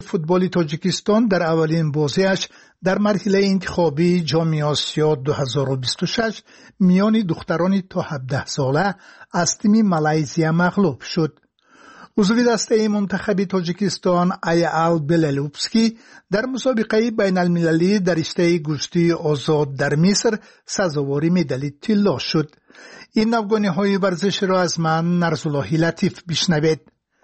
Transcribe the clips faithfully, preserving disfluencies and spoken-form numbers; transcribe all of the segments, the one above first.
فوتبال تاجیکستان در اولین بازیش در مرحله انتخابی جام آسیا دو هزار و بیست و شش میان دختران تا هفده ساله از تیم مالزیا مغلوب شد. عضو دسته منتخب تاجیکستان ایال بلالوبسکی در مسابقه بین المللی در رشته گشتی آزاد در مصر سزاوار مدال طلا شد. این افغانی ورزش را از من نرسالله لطیف بشنوید.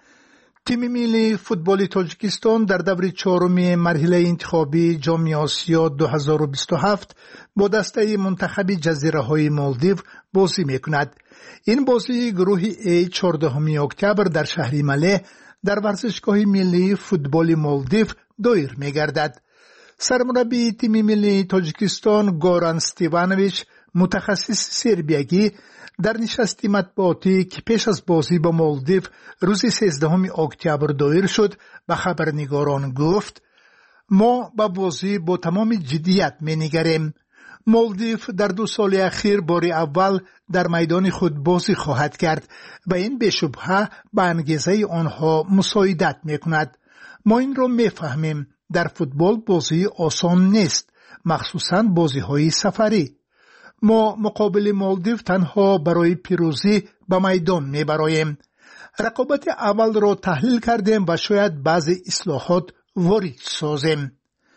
تیم ملی فوتبال تاجیکستان در دور چهارم مرحله انتخابی جام آسیا دو هزار و بیست و هفت با دسته منتخب جزیره های مالدیو بازی میکند. این بازی گروه ای چهاردهم اکتبر در شهر مله در ورزشگاه ملی فوتبال مالدیو دایر میگردد. سرمربی تیم ملی تاجیکستان گوران استیوانویچ متخصص سربیگی در نشست مطبوعاتی که پیش از بازی با مالدیو روز سیزدهم اکتبر دایر شد به خبرنگاران گفت: ما با بازی با تمام جدیت می‌نگریم. مالدیو در دو سال اخیر بار اول در میدان خود بازی خواهد کرد و این به شبهه به انگیزه آنها مساعدت می‌کند. ما این را می‌فهمیم در فوتبال بازی آسان نیست، مخصوصاً بازی‌های سفری. ما مقابل مالدیو تنها برای پیروزی به میدان میبراییم. رقابت اول را تحلیل کردیم و شاید بعضی اصلاحات وارد سازیم.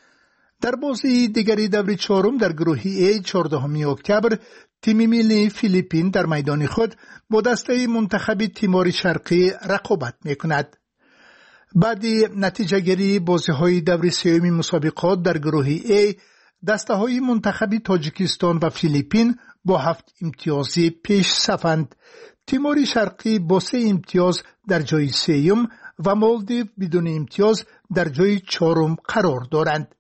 در بازی دیگری دور چهارم در گروه ای چهاردهم اکتبر تیم ملی فیلیپین در میدان خود با دسته منتخب تیمور شرقی رقابت میکند. بعد نتیجه گیری بازی های دور سوم مسابقات در گروه ای دسته های منتخب تاجیکستان و فیلیپین با هفت امتیازی پیش صفند. تیمور شرقی با سه امتیاز در جای سوم و مالدیو بدون امتیاز در جای چهارم قرار دارند.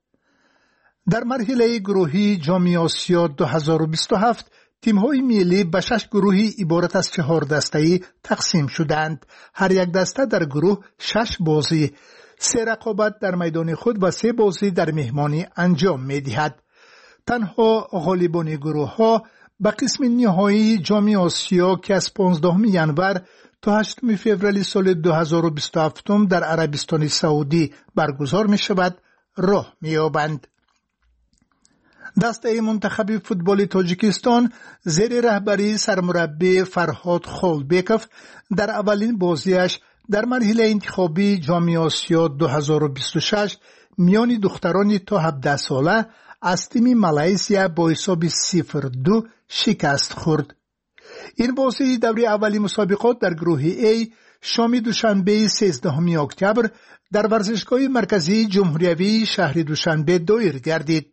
در مرحله گروهی جام آسیا دو هزار و بیست و هفت تیم‌های ملی به شش گروهی عبارت از چهار دسته‌ای تقسیم شدند. هر یک دسته در گروه شش بازی، سه رقابت در میدان خود و سه بازی در مهمانی انجام می‌دهد. تنها غالبان گروه‌ها به قسم نهایی جام آسیا که از پانزدهم ژانویه تا هشتم فوریه سال دو هزار و بیست و هفت در عربستان سعودی برگزار می‌شود راه می‌یابند. دسته منتخب فوتبال تاجیکستان زیر رهبری سرمربی فرهاد خالبکوف در اولین بازیش در مرحله انتخابی جام آسیا دو هزار و بیست و شش میان دختران تا هفده ساله از تیم مالزیا با حساب صفر دو شکست خورد. این بازی دوره اولی مسابقات در گروه ای شام دوشنبه سیزدهم اکتبر در ورزشگاه مرکزی جمهوریوی شهر دوشنبه دایر گردید.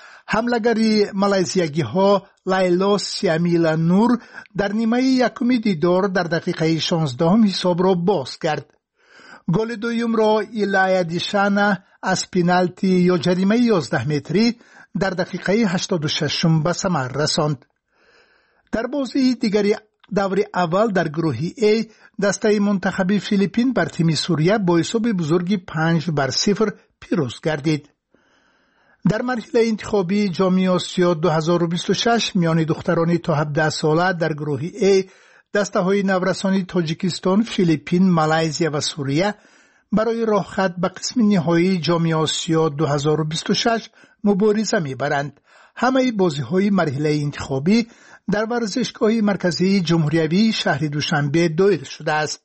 حملگری مالزیایی ها لیلا سیامیلا نور در نیمه یکم دیدار در دقیقه شانزدهم حساب را باز کرد. گل دوم را ایلایا دیشانا از پنالتی یا جریمه یازده متری در دقیقه هشتاد و شش به ثمر رساند. در بازی دیگری دور اول در گروه ای دسته منتخب فیلیپین بر تیم سوریه با حساب بزرگی پنج بر صفر پیروز گردید. در مرحله انتخابی جام آسیا دو هزار و بیست و شش میان دختران تا هفده ساله در گروه ای دسته های نورسانی تاجیکستان، فیلیپین، مالزیا و سوریه برای راه خط به قسم نهایی جام آسیا دو هزار و بیست و شش مبارزه میبرند. همه بازی های مرحله انتخابی در ورزشگاه مرکزی جمهوریوی شهر دوشنبه دایر شده است.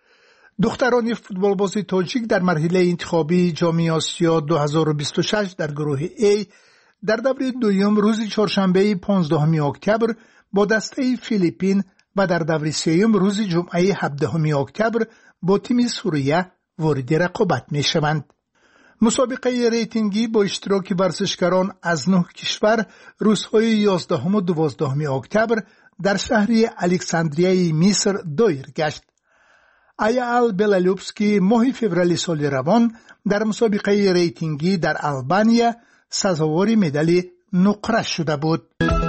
دختران فوتبال بازی تاجیک در مرحله انتخابی جام آسیا دو هزار و بیست و شش در گروه ای در دور دوم روز چهارشنبه پانزدهم اکتبر با دسته فیلیپین و در دور سوم روز جمعه هفدهم اکتبر با تیم سوریه وارد رقابت می شوند. مسابقه ریتینگی با اشتراک ورزشکاران از نه کشور روزهای یازدهم و دوازدهم اکتبر در شهر الکساندریه مصر دایر گشت. ایال بلالوبسکی ماه فوریه سال روان در مسابقه ریتینگی در آلبانیا سزاوار مدال نقره شده بود.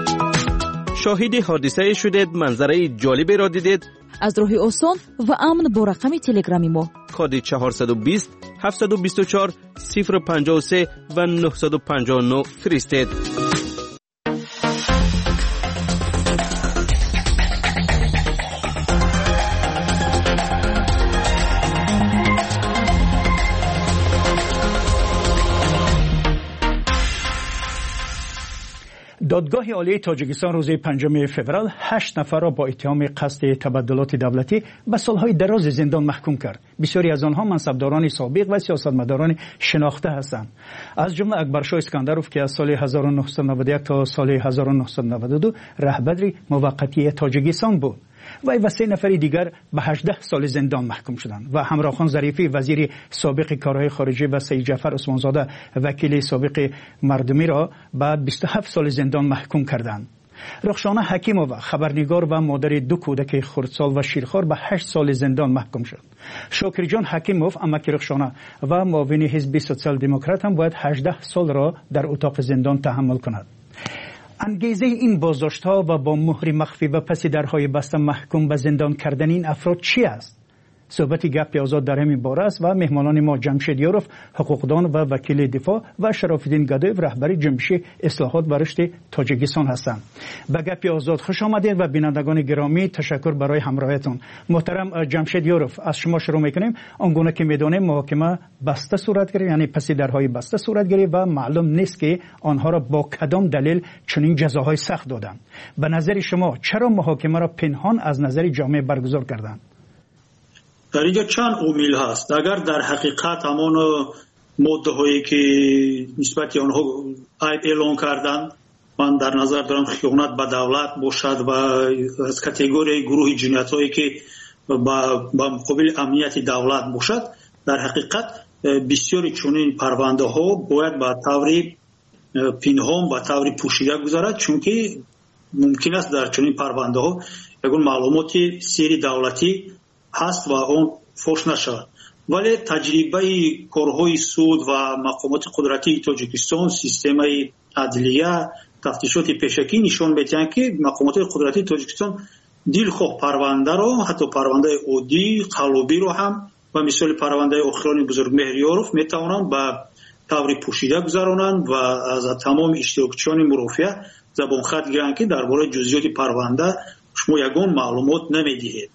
شاهد حادثه شدید، منظره جالبی را دیدید؟ از راه آسان و امن با رقم تلگرامی ما کد چهارصد و بیست هفتصد و بیست و چهار صفر پنجاه و سه و نهصد و پنجاه و نه فرستید. دادگاه عالی تاجیکستان روز پنجم فوریه هشت نفر را با اتهام قصد تبدلات دولتی به سالهای دراز زندان محکوم کرد. بسیاری از آنها منصبداران سابق و سیاستمداران شناخته هستند. از جمله اکبرشاه اسکندروف که از سال هزار و نهصد و نود و یک تا سال هزار و نهصد و نود و دو رهبر موقتی تاجیکستان بود. و و سه نفر دیگر به هجده سال زندان محکوم شدند و همراه خان ظریفی وزیر سابق کارهای خارجه و سید جعفر عثمانزاده وکیل سابق مردمی را بعد بیست و هفت سال زندان محکوم کردند. رخشانه حکیمووا خبرنگار و مادر دو کودک خردسال و شیرخوار به هشت سال زندان محکوم شد. شاکر جان حکیموف امک رخشانه و معاون حزب سوسیال دموکرات هم باید هجده سال را در اتاق زندان تحمل کند. انگیزه این بازداشت‌ها و با مهر مخفی و پس درهای بسته محکوم به زندان کردن این افراد چی است؟ صحبت گپ آزاد در همین باره است و مهمانان ما جمشید یاروف حقوقدان و وکیل دفاع و شراف‌الدین گدایف رهبر جنبش اصلاحات و رشد تاجیکستان هستند. به گپ آزاد خوش آمدید و بینندگان گرامی تشکر برای همراهیتون. محترم جمشید یاروف، از شما شروع می‌کنیم. آنگونه که می‌دانیم محاکمه بسته صورت گرفت، یعنی پس درهای بسته صورت گرفت و معلوم نیست که آنها را با کدام دلیل چنین جزاهای سخت دادند. به نظر شما چرا محاکمه را پنهان از نظر جامعه برگزار کردند؟ در اینجا چند عامل هست. اگر در حقیقت همان ماده هایی که نسبت آنها عیب اعلان کردن، من در نظر دارم خیانت به دولت باشد و از کاتگوری گروه جنایت هایی که با مقابل امنیت دولت باشد، در حقیقت بسیاری چنین پرونده ها باید به طور پنهان به طور پوشیده گذارد، چون که ممکن است در چنین پرونده ها یگان معلومات سری دولتی هست و اون فوش نشود. ولی تجربه کارهای سود و مقامات قدرتی تاجیکستان، سیستم عدلیه، تفتیشات پیشکی نشان می‌دهند که مقامات قدرتی تاجیکستان دلخواه پرونده را، حتی پرونده عادی قلبی رو هم و مثال پرونده اخران بزرگ مهریاروف میتوانند به طور پوشیده گذرانند و از تمام اشتراکچیان مرافعه زبان خط گیرند که درباره جزئیات پرونده شما یگان معلومات نمیدهید.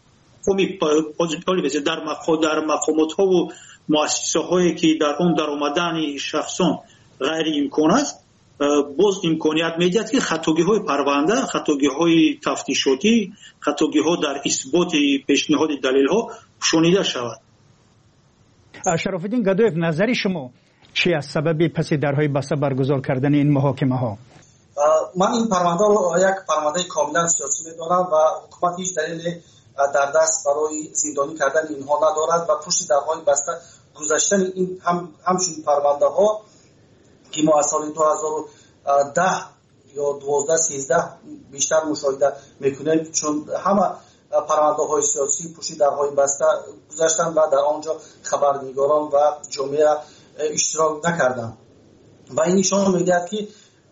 در در مقامات ها و مؤسسه هایی که در اون در آمدن شخصان غیر امکان است، باز امکانیت میدهد که خطاگی های پرونده، خطاگی های تفتیشاتی، خطاگی ها در اثبات پیشنهاد دلیل ها شنیده شود. شراف‌الدین گدایف، نظر شما چی است سبب پس درهای بسته برگزار کردن این محاکمه ها؟ من این پرونده رو یک پرونده کاملا سیاسی می‌دانم و حکومت هیچ دلیل در دست برای زندانی کردن اینها ندارد و پشت درهای بسته گذاشتن این هم همچنین پرونده ها که ما از سال دو هزار و ده یا دوازده سیزده بیشتر مشاهده میکنیم، چون همه پرونده های سیاسی پشت درهای بسته گذاشتن و در آنجا خبرنگاران و جامعه اشتراک نکردن و این نشان میدهد که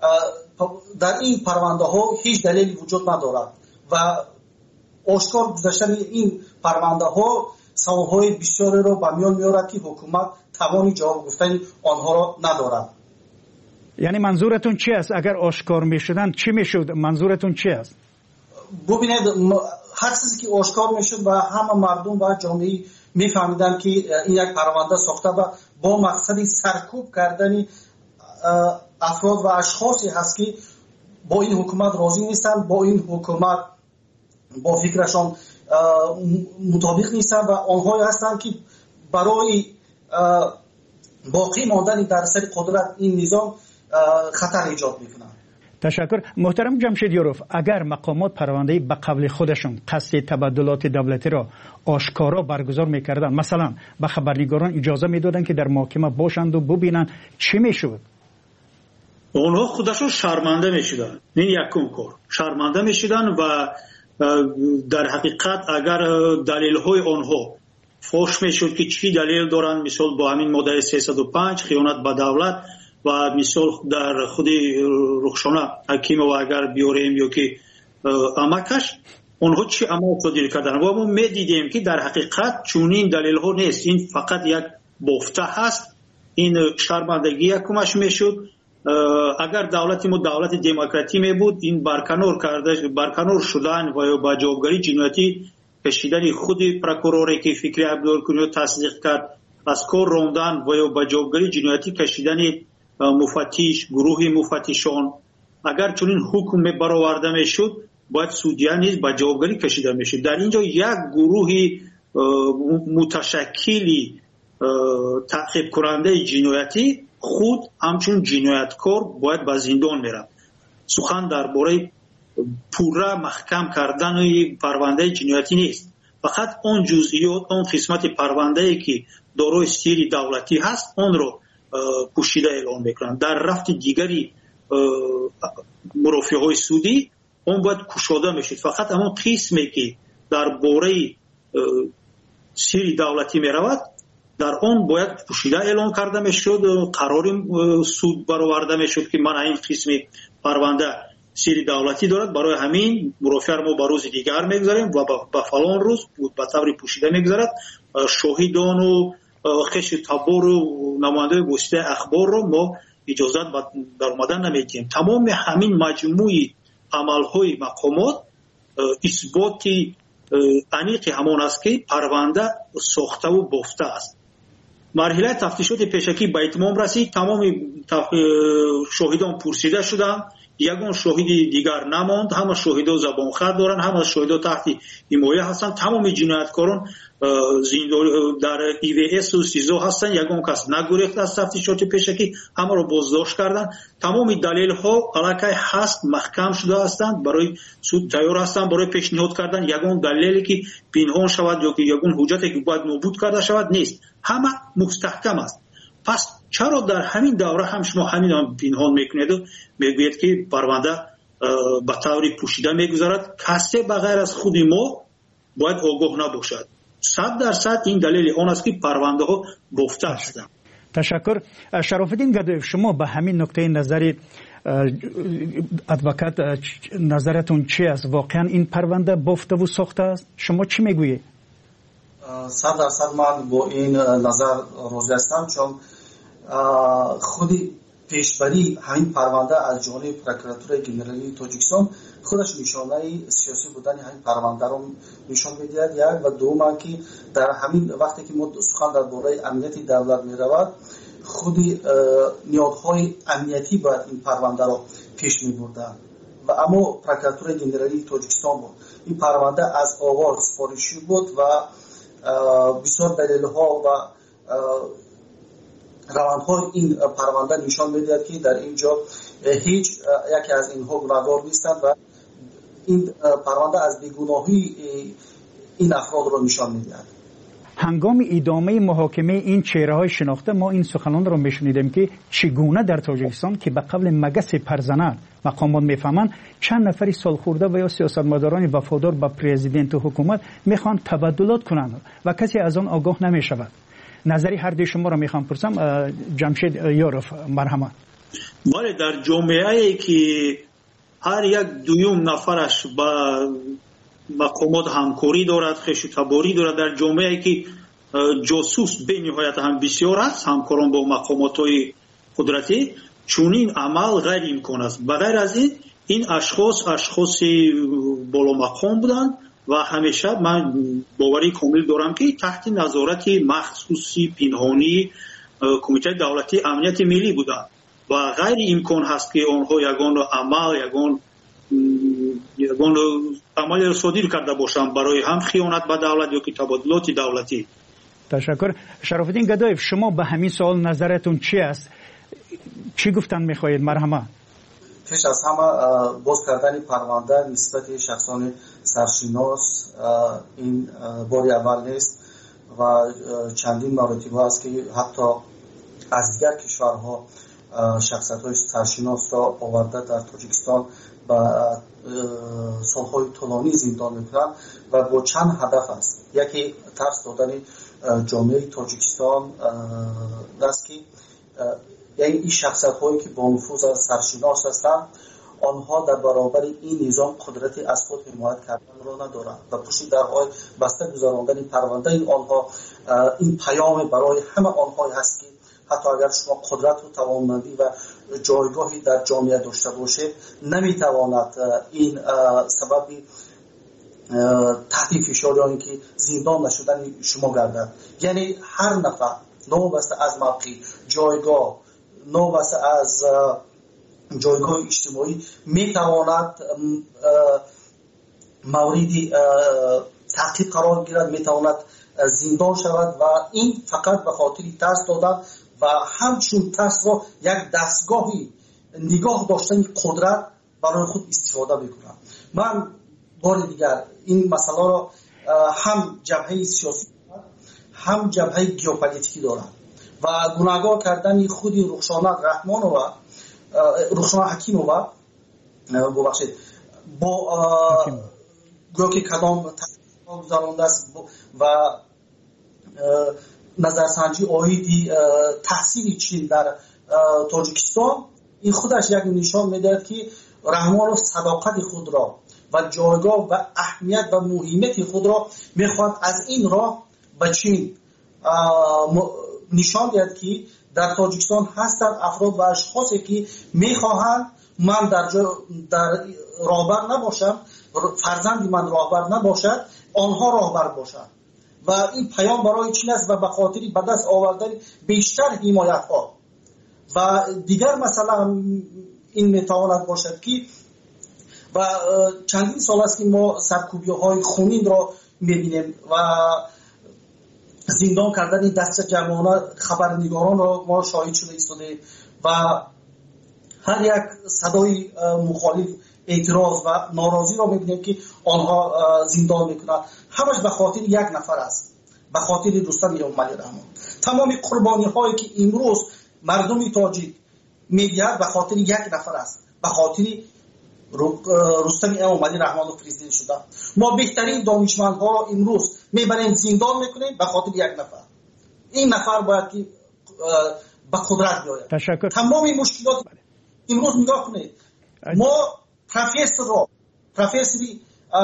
در این پرونده ها هیچ دلیلی وجود ندارد و آشکار گذاشتن این پرونده ها سوالهای بسیاری را به میان میارد که حکومت توانی جواب گفتن آنها را ندارد. یعنی منظورتون چی است؟ اگر آشکار میشدن چی میشد؟ منظورتون چی است؟ ببینید، هر چیزی که آشکار میشد و همه مردم و جامعه میفهمیدن که این یک پرونده ساخته و با مقصد سرکوب کردن افراد و اشخاصی هست که با این حکومت راضی نیستن، با این حکومت با فکرشان مطابق نیستن و آنها هستند که برای باقی ماندن در سر قدرت این نظام خطر ایجاد میکنند. تشکر. محترم جمشید یاروف، اگر مقامات پرونده به قبل خودشون قصد تبدلات دولتی را آشکارا برگزار میکردن، مثلا به خبرنگاران اجازه میدادن که در محاکمه باشند و ببینن، چی میشد؟ اونها خودشون شرمنده میشدن. این یکم کار شرمنده میشدن و در حقیقت اگر دلیل های آنها فوش میشد که چی دلیل دارن، مثال با همین ماده سیصد و پنج خیانت به دولت و مثال در خود رخشانه حکیم و اگر بیاریم یا که امکش آنها چی عمل صادر کردن و ما میدیدیم که در حقیقت چونین دلیل ها نیست، این فقط یک بافته هست. این شرمندگی یکمش میشد. اگر دولت ما دولت دموکراتی می بود، این برکنار کرده برکنار شدن و یا با جوابگری جنایتی کشیدن خود پروکوروری که فکری عبدالکنی تصدیق کرد از کار راندن و یا با جوابگری جنایتی کشیدن مفتش، گروه مفتشان اگر چنین حکم برآورده میشد باید سودیا نیز به جوابگری کشیده میشد. در اینجا یک گروه متشکلی تعقیب کننده جنایتی خود همچون جنایتکار باید به زندان میرن. سخن درباره پورا محکم کردن پرونده جنایتی نیست، فقط اون جزئیات، اون قسمت پرونده ای که دارای سری دولتی هست اون رو پوشیده اعلام میکنن. در رفت دیگری مرافعه های سودی اون باید کشاده میشد. فقط همون قسمی که درباره سری دولتی میرود در اون باید پوشیده اعلام کرده میشد، قرار سود برآورده میشد که من این قسم پرونده سری دولتی دارد، برای همین مرافعه ما به روز دیگر میگذاریم و به فلان روز به طور پوشیده میگذارد. شاهدان و خش تبار و نماینده گسته اخبار رو ما اجازت در اومدن نمیدیم. تمام همین مجموعی عملهای مقامات اثبات انیق همان است که پرونده ساخته و بافته است. مرحله تفتیشات پیشکی به اتمام رسید. تمام شاهدان پرسیده شدند، یگان شاهد دیگر نماند. همه شاهدا زبان خط دارن، همه شاهدا تحت حمایه هستند. تمام جنایتکاران در ای وی اس و سیزو هستند. یگان کس نگریخت از تفتیشات پیشکی، همه را بازداشت کردند. تمام دلیل ها علاقه هست محکم شده هستند، برای سود تیار هستند برای پیشنهاد کردن. یگان دلیلی که پنهان شود یا که یگان حجتی که باید نابود کرده شود نیست، همه مستحکم است. پس چرا در همین دوره هم شما همین هم پنهان میکنید و میگوید که پرونده به طوری پوشیده میگذارد؟ کسی بغیر از خود ما باید آگاه نباشد. صد درصد این دلیل آن است که پرونده ها بافته هستند. تشکر. شرافالدین گدایف، شما به همین نکته نظری ادوکات نظرتون چی است؟ واقعا این پرونده بافته و ساخته است؟ شما چی میگویید؟ صد درصد من با این نظر راضی هستم، چون خودی پیشبری همین پرونده از جانب پروکراتور گنرالی تاجیکستان خودش نشانه سیاسی بودن همین پرونده رو نشان میدهد. یک و دوم که در همین وقتی که ما سخن درباره امنیت دولت میرود، خودی نیازهای امنیتی باید این پرونده رو پیش میبردن و اما پروکراتور گنرالی تاجیکستان بود. این پرونده از آغاز سفارشی بود و بسیار دلیل ها و روندهای این پرونده نشان میدهد که در اینجا هیچ یکی از اینها گناهکار نیستند و این پرونده از بیگناهی این افراد را نشان میدهد. هنگام ادامه محاکمه این چهره‌های شناخته ما این سخنان را میشنیدیم که چگونه در تاجیکستان که به قبل مگس پرزنان مقامات میفهمند چند نفری سالخورده و یا سیاستمداران وفادار به پرزیدنت و حکومت میخوان تبدلات کنند و کسی از آن آگاه نمیشود. نظری هر دوی شما را میخوام پرسم. جمشید یاروف، مرحمت. بله، در جامعه‌ای که هر یک دویم نفرش با مقامات همکاری دارد، خش و تباری دارد، در جامعه‌ای که جاسوس به نهایت هم بسیار است، همکاران با مقامات‌های قدرتی، چونین عمل غیر امکان است. بغیر از این این اشخاص اشخاص بالا مقام بودند و همیشه من باوری کامل دارم که تحت نظارت مخصوصی پنهانی کمیته دولتی امنیت ملی بودند و غیر امکان هست که آنها یگان عمل یگان یگان عمل را صادر کرده باشند برای هم خیانت به دولت یا که تبادلات دولتی. تشکر. شرافالدین گدایف، شما به همین سوال نظرتون چی است؟ چی گفتن میخواهید؟ مرحمت. پیش از همه باز کردن پرونده نسبت شخصان سرشناس این باری اول نیست و چندین مراتب است که حتی از دیگر کشورها شخصیت‌های سرشناس را آورده در تاجیکستان با سالهای طولانی زندان میکنند و با چند هدف است. یکی ترس دادن جامعه تاجیکستان است که یعنی این شخصیت هایی که با نفوذ سرشناس هستند آنها در برابر این نظام قدرتی از خود حمایت کردن را ندارند و پشت درهای بسته گذراندن پرونده این آنها این پیام برای همه آنها هست که حتی اگر شما قدرت و توانمندی و جایگاهی در جامعه داشته باشید نمیتواند این سبب تحت فشار یا اینکه زندان نشدن شما گردد. یعنی هر نفر نوبسته از موقع جایگاه، نوبسته از جایگاه اجتماعی میتواند مورد تعقیب قرار گیرد، میتواند زندان شود و این فقط به خاطر ترس دادن و همچون ترس را یک دستگاهی نگاه داشتن قدرت برای خود استفاده میکنند. من بار دیگر این مسئله را هم جبهه سیاسی هم جبهه ژئوپلیتیکی دارم و گناهکار کردن خود رخشانه رحمانова رخشانه حکیمova ببخشید با گویا که کدام تحقیقات گذرانده است و نظرسنجی آیدی تحصیل چین در تاجیکستان، این خودش یک نشان میدهد که رحمانov صداقت خود را و جایگاه و اهمیت و مهمیت خود را میخواد از این راه به چین نشان دهد که در تاجیکستان هستند افراد و اشخاصی که میخواهند من در در راهبر نباشم، فرزند من راهبر نباشد، آنها راهبر باشند و این پیام برای چین است و به خاطر به دست آوردن بیشتر حمایت ها و دیگر مثلا این میتواند باشد که و چندین سال است که ما سرکوبی های خونین را میبینیم و زندان کردن دست جمعانه خبرنگاران را ما شاهد شده ایستادیم و هر یک صدای مخالف اعتراض و ناراضی را میبینیم که آنها زندان میکنند. همش به خاطر یک نفر است، به خاطر رستم اموملی رحمان. تمام قربانی هایی که امروز مردم تاجیک میدهد به خاطر یک نفر است، به خاطر رستم اموملی رحمانov پرزیدنت شده. ما بهترین دانشمندها را امروز میبریم زندان میکنیم به خاطر یک نفر. این نفر باید که به قدرت بیاید. تشکر. تمام مشکلات امروز نگاه کنید، ما پروفسور را پروفسوری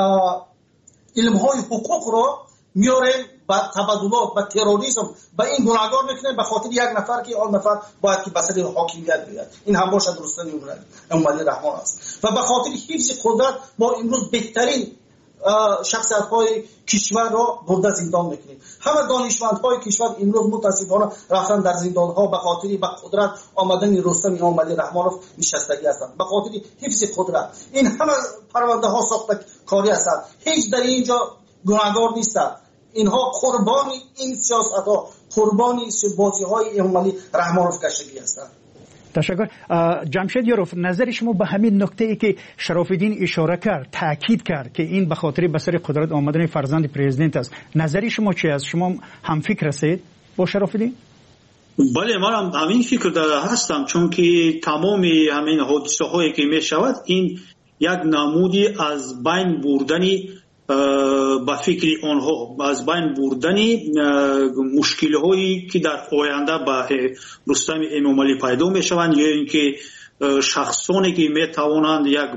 علم های حقوق را میاریم با تبادلات با تروریسم با این گناهکار میکنیم به خاطر یک نفر که آن نفر باید که بسر حاکمیت بیاد. این هم باشد رستم اموملی رحمان است و به خاطر حفظ قدرت ما امروز بهترین شخصیت های کشور را برده زندان میکنیم. همه دانشمند های کشور امروز متاسفانه رفتن در زندان ها به خاطر به قدرت آمدن رستم اموملی رحمانov نشستگی هستند، به خاطر حفظ قدرت. این همه پرونده ها ساخته کاری هستند، هیچ در اینجا گناهکار نیستند. اینها قربانی این سیاست ها، قربانی بازی های اموملی رحمانov کشیده هستند. تشکر. جمشید یاروف، نظر شما به همین نکته ای که شراف‌الدین اشاره کرد، تاکید کرد که این به خاطر به سر قدرت آمدن فرزند پرزیدنت است، نظر شما چی است؟ شما هم فکر هستید با شراف‌الدین؟ بله، من هم همین فکر داره هستم، چون که تمام همین حادثه هایی که می شود این یک نمودی از بین بردنی با فکر آنها، از بین بردنی مشکل هایی که در آینده با رستم اموملی پیدا می شوند یا اینکه شخصانی که می توانند یک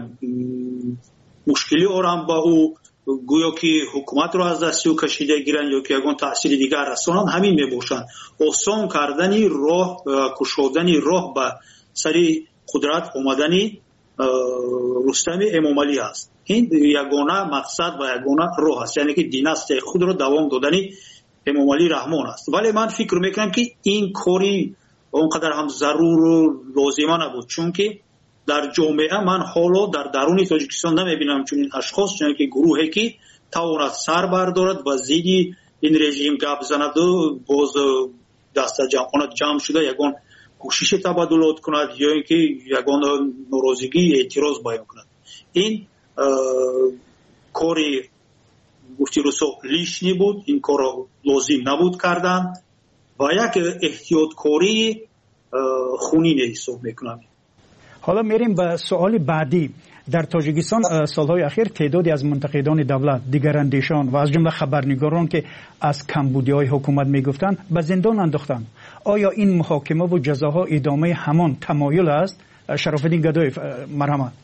مشکلی آرام با او گویا که حکومت را از دست او کشیده گیرند یا که یگان تأثیر دیگر رسانند، همین می باشند. آسان کردنی راه، کشودنی راه به سری قدرت آمدنی رستم اموملی است. این یگانه مقصد و یگانه راه است، یعنی که دیناستی خود را دوام دادنی اموملی رحمان است. ولی من فکر میکنم که این کاری اونقدر هم ضرور و لازمه نبود، چون که در جامعه من حالا در درون تاجیکستان نمیبینم چون این اشخاص، چون که گروهی که تواند سر بردارد و زیدی این رژیم گپ زند و باز دست جمع جمع شده یگان کوشش تبادلات کند یا اینکه یگان ناراضگی اعتراض بیان کند. این کاری گفتی رسو لیشنی بود، این کار لازم نبود کردن و یک احتیاط کاری خونین حساب میکنم. حالا میریم به سوال بعدی. در تاجیکستان سالهای اخیر تعدادی از منتقدان دولت، دیگراندیشان و از جمله خبرنگاران که از کمبودی‌های حکومت میگفتند به زندان انداختند. آیا این محاکمه و جزاها ادامه همان تمایل است؟ شراف‌الدین گدایی، مرحمت.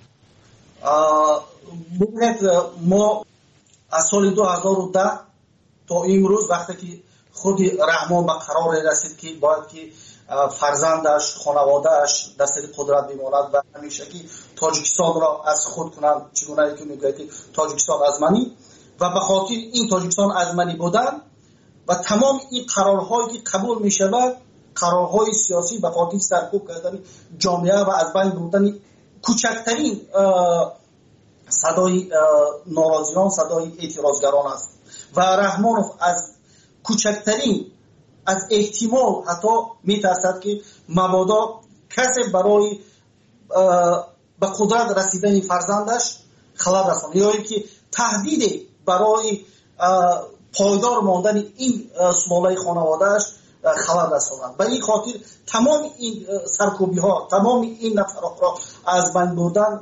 ببینید، ما از سال دو هزار و ده تا امروز وقتی که خود رحمان به قرار رسید که باید که فرزندش، خانوادهش در سر قدرت بماند و همیشه که تاجیکستان را از خود کنند، چگونه که میگه که تاجیکستان از منی و به خاطر این تاجیکستان از منی بودن و تمام این قرارهایی که قبول می شود، قرارهای سیاسی به خاطر سرکوب کردن جامعه و از بین بردن کوچکترین صدای ناراضیان، صدای اعتراضگران است و رحمانوف از کوچکترین از احتمال حتی میترسد که مبادا کسی برای به قدرت رسیدن فرزندش خلل رساند یا اینکه تهدید برای پایدار ماندن این سلاله خانوادهش خلل رساند. به این خاطر تمام این سرکوبی ها، تمام این نفرات را از بین بردن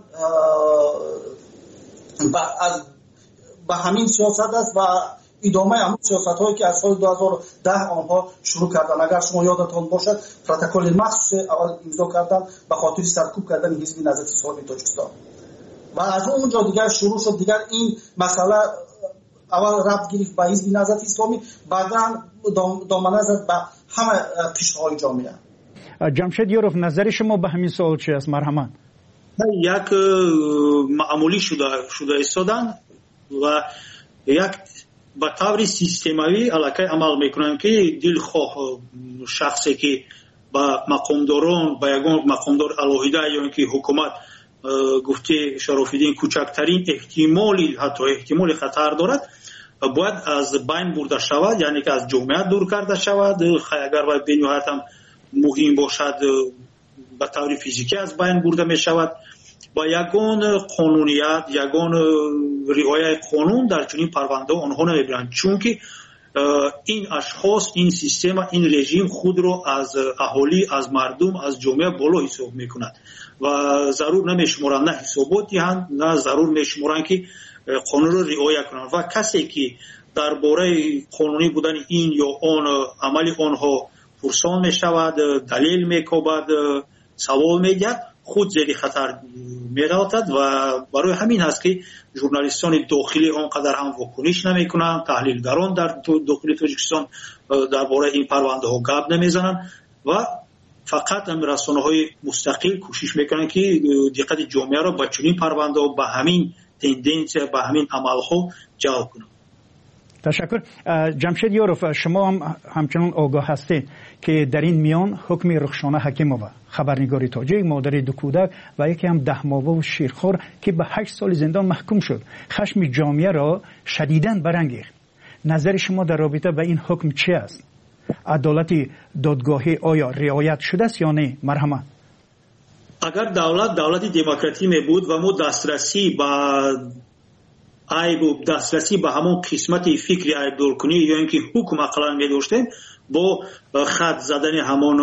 از به همین سیاست است و ادامه همون سیاست هایی که از سال دو هزار و ده آنها شروع کردن. اگر شما یادتان باشد پروتکل مخصوص اول امضا کردن به خاطر سرکوب کردن حزب نهضت اسلامی تاجیکستان و از اونجا دیگر شروع شد. دیگر این مسئله اول ربط گرفت به حزب نهضت اسلامی، بعدا دامنه زد به همه قشرهای جامعه. جمشید یوروف، نظر شما به همین سوال چی است؟ مرحمت. یک معمولی شده شده ایستادن و یک به طور سیستماوی علاقه عمل میکنن که دلخواه شخصی که با مقامداران با یگان مقامدار الهیده یا اینکه حکومت گفته شرافیدین کوچکترین احتمالی حتی احتمال خطر دارد باید از بین برده شود، یعنی که از جامعه دور کرده شود. اگر باید به نهایت هم مهم باشد به طور فیزیکی از بین برده می شود. با یگان قانونیت، یگان رعایت قانون در چنین پرونده آنها نمیبرند، چون که این اشخاص، این سیستم، این رژیم خود را از اهالی، از مردم، از جامعه بالا حساب میکند و ضرور نمیشمارند نه حسابات دهند، نه ضرور میشمارند که قانون را رعایت کنند و کسی که درباره قانونی بودن این یا آن عمل آنها پرسان میشود، دلیل میکوبد، سوال میگه، خود زیر خطر می‌افتد و برای همین هست که ژورنالیستان داخلی آنقدر هم واکنش نمی‌کنند، تحلیلگران در داخل تاجیکستان درباره این پرونده ها گپ نمیزنند و فقط هم رسانه‌های مستقل کوشش میکنند که دقت جامعه را به چنین پرونده ها، به همین تندنس، به همین عمل‌ها جلب کنند. تشکر. جمشید یوروف، شما هم همچنان آگاه هستید که در این میان حکم رخشانه حکیمووا، خبرنگاری تاجیک، مادر دو کودک و یکی هم ده ماهه و شیرخوار که به هشت سال زندان محکوم شد، خشم جامعه را شدیداً برانگیخت. نظر شما در رابطه با این حکم چی است؟ عدالت دادگاهی آیا رعایت شده است یا نه؟ مرحمت. اگر دولت دولت دموکراتی می بود و ما دسترسی به عیب و دسترسی به همون قسمت فکری عیب دور کنی یا اینکه حکم اقلا می داشتیم با خط زدن همون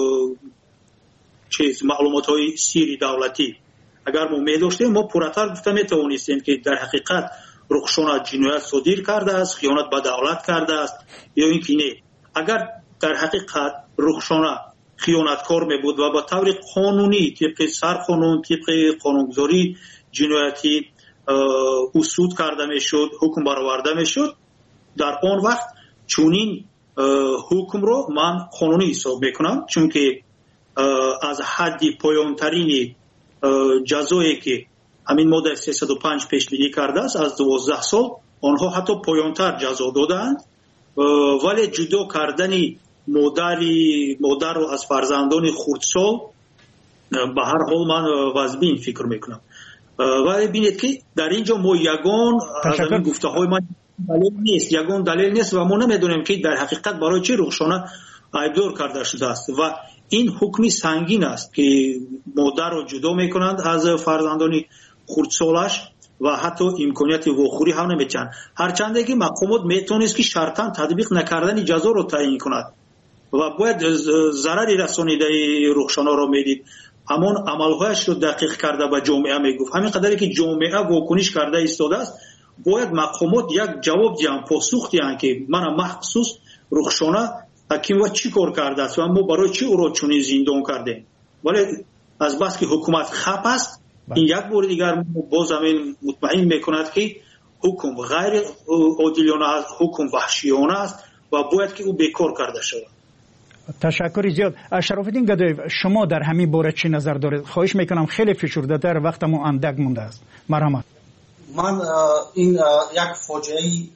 چیز معلومات های سیری دولتی اگر ما می داشتیم ما پراتر گفته می توانستیم که در حقیقت رخشانه جنایت صادر کرده است، خیانت به دولت کرده است یا اینکه نه. اگر در حقیقت رخشانه خیانتکار می بود و با طور قانونی طبق سرقانون، طبق قانونگذاری جنایتی اصول کرده می شد، حکم برآورده می شد، در آن وقت چونین حکم رو من قانونی حساب میکنم، چون که از حد پایانترین جزایی که همین ماده سیصد و پنج پیش بینی کرده است از دوازده سال، آنها حتی پایانتر جزا دادند، ولی جدا کردن مادری مادر رو از فرزندان خردسال به هر حال من واجبین فکر میکنم. ولی بینید که در اینجا ما یگان از این گفته های من دلیل نیست، یگان دلیل نیست و ما نمیدونیم که در حقیقت برای چه رخشانه عیبدار کرده شده است و این حکمی سنگین است که مادر رو جدا میکنند از فرزندان خردسالش و حتی امکانیت واخوری هم نمیتن، هرچند که مقامات میتونست که شرطاً تطبیق نکردن جزا رو تعیین کند و باید ضرری رسانیده رخشانه رو میدید، همون عملهایش رو دقیق کرده به جامعه میگفت. همین قدری که جامعه واکنش کرده ایستاده است باید مقامات یک جواب دیان، پاسخ دیان که من مخصوص رخشانه حکیم و چی کار کرده است و ما برای چی او را چنین زندان کرده. ولی از بس که حکومت خپ است این یک بار دیگر باز همین مطمئن میکند که حکم غیر عادلانه است، حکم وحشیانه است و باید که او بیکار کرده شود. تشکر زیاد. شرافالدین گدایف، شما در همین باره چی نظر دارید؟ خواهش میکنم خیلی فشرده تر، وقتمون اندک مونده است. مرحمت. من این یک فاجعه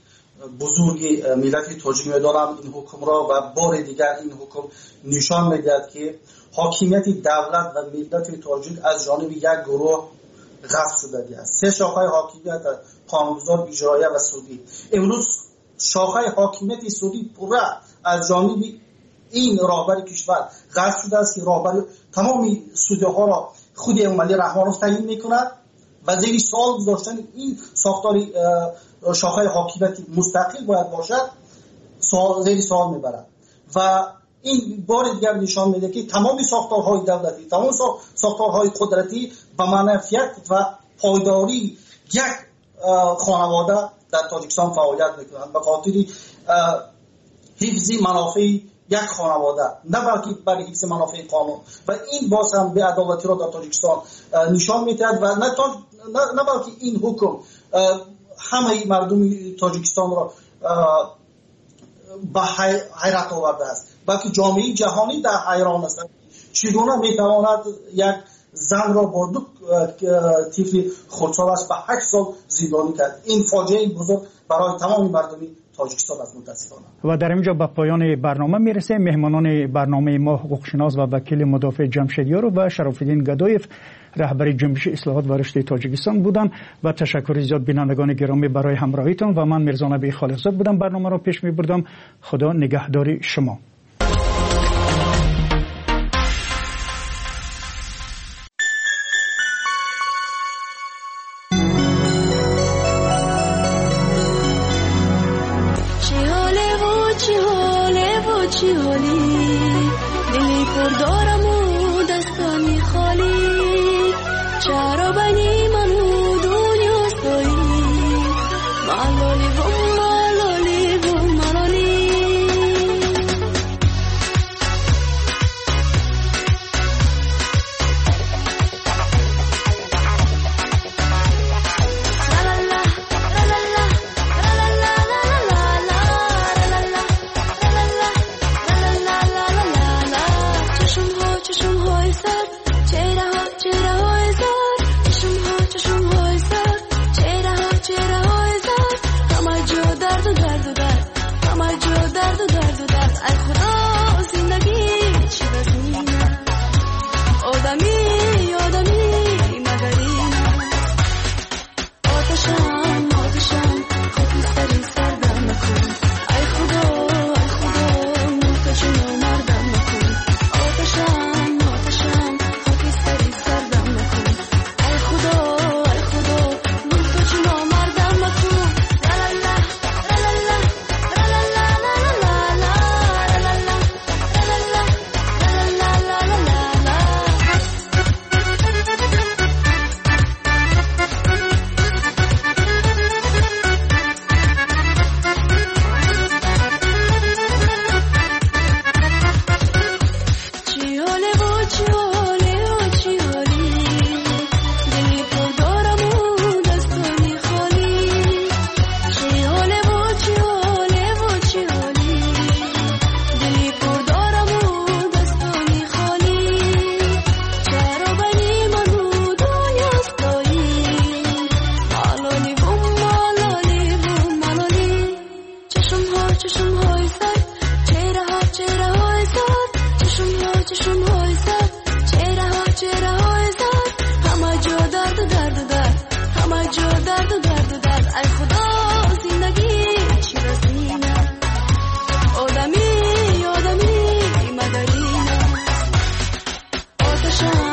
بزرگ ملت تاجیک می‌دارم این حکم را و بار دیگر این حکم نشان می‌دهد که حاکمیت دولت و ملت تاجیک از جانب یک گروه غصب شده است. سه شاخه حاکمیت قانونگذار، اجرایی و سودی. امروز شاخه حاکمیت سودی پورا از جانب این راهبر کشور غصب شده است که راهبر تمام سودها را خود عملی رحمانوف تعیین می‌کند و زیر سوال گذاشتن این ساختار شاخه حاکمیت مستقل باید باشد سوال زیر سوال میبرد و این بار دیگر نشان میده که تمام ساختارهای دولتی، تمام ساختارهای قدرتی به منفعت و پایداری یک خانواده در تاجیکستان فعالیت میکنند به خاطر حفظ منافع یک خانواده، نه بلکه برای حفظ منافع قانون و این باز هم به عدالتی را در تاجیکستان نشان میدهد و نه نه بلکه این حکم همه مردم تاجیکستان را به حیرت آورده است، بلکه جامعه جهانی در حیران است چگونه میتواند یک زن را با دو طفل خردسالش به هشت سال زندانی کرد. این فاجعه بزرگ برای تمام مردم تاجیکستان است متاسفانه. و در اینجا به پایان برنامه میرسه. مهمانان برنامه ما حقوقشناس و وکیل مدافع جمشیدیار و شرافالدین گدایف رهبر جنبش اصلاحات و رشد تاجیکستان بودند و تشکر زیاد بینندگان گرامی برای همراهیتان و من میرزا نبی خالقزاد بودم برنامه را پیش میبردم. خدا نگهدار شما. آدمی آدمی مدرینه آتشم